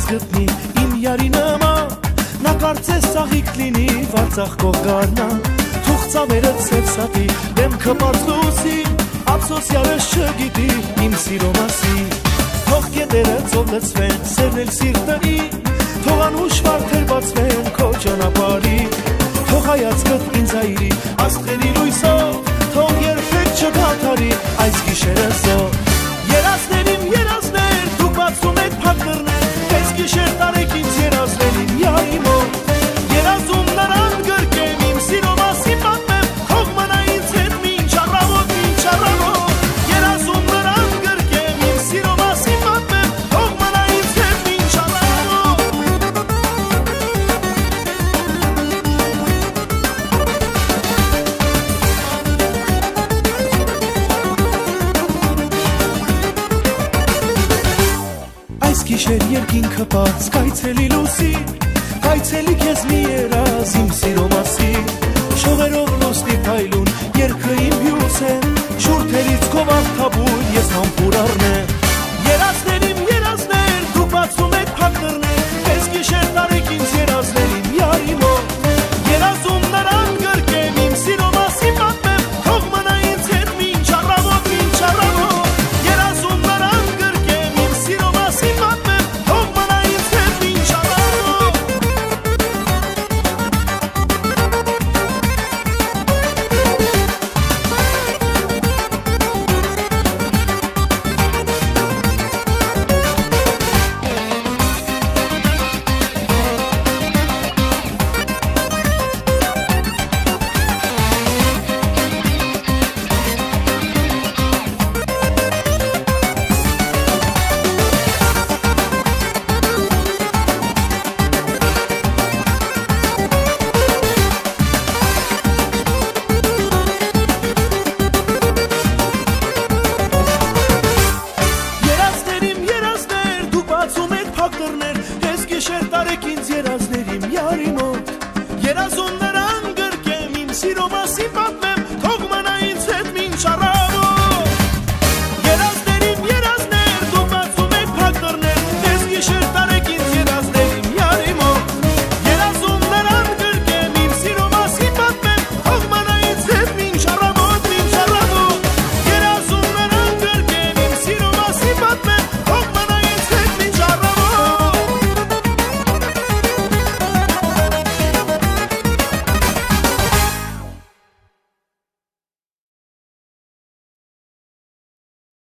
ինձ գտնի իմ յարի նման, նա կարծես ծաղիկ լինի Արցախ կողգարնա, թող ծավերը ցև սատի, դեմքը բաց լուսի, ափսոս յարս չգիտի իմ սիրո մասին, թող գետերը ծով լցվեն, սերն էլ սիրտի, թող անուշ վարդեր բացվեն քո ճանապարհի, թող հայացքդ ինձ այրի աստղերի լույսով, թող երբեք չդադարի այս գիշերը զով, երազներ իմ երազներ, դուք բացում եք փակ դռներ, այս գիշեր տարեք ինձ երազներ իմ յարի մոտ, երազում նրան գրկեմ իմ սիրո մասին պատմեմ, թող մնա ինձ հետ մինչ առավոտ, երազում նրան գրկեմ իմ սիրո մասին պատմեմ, թող մնա ինձ հետ մինչ առավոտ։ Այս գիշեր երկինքը բաց կայցելի լուսի, կայցելի քեզ մի երազ իմ սիրո մասին, շողերով լուսնի փայլուն երգը իմ հյուս է, շուրթերից քո վարդաբույր ես համբուր առնեմ, երազներ իմ երազներ, դուք բացում եք փակ դռներ, այս գիշեր տարեք ինձ երազներ իմ յարի մոտ, երազում նրան գրկեմ իմ սիրո մասին պատմեմ, թող մնա ինձ հետ մինչ առավոտ, երազում նրան գրկեմ իմ սիրո մասին պատմեմ, թող մնա ինձ հետ մինչ առավոտ։ Երազներ իմ երազներ, դուք բացում եք փակ դռներ, այս գիշեր տարեք ինձ երազներ իմ յարի մոտ, երազում նրան գրկեմ իմ սիրո մասին պատմեմ,